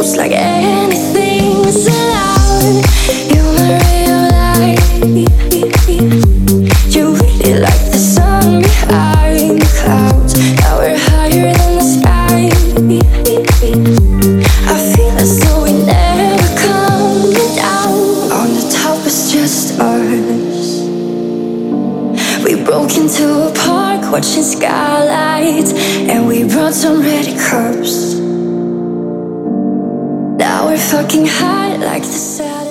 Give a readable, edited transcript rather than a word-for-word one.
close like anything's allowed. You're my ray of light. You really like the sun behind the clouds. Now we're higher than the sky. I feel as though we never come down. On the top it's just us. We broke into a park watching skylights, and we brought some ready cups. Now we're fucking high like the sun.